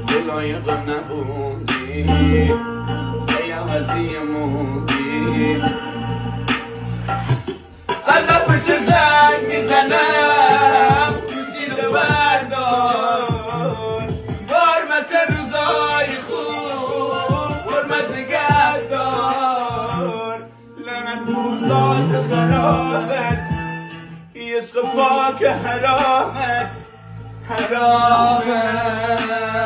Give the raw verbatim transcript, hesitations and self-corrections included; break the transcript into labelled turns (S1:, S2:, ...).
S1: که لایق نبودی ای عوضی موندی صدا پشت زنگ میزنم گوشی رو بردار حرمت روزای خوب حرمت نگهدار لعنت بوزات خرابت عشق پاک حرامت حرامت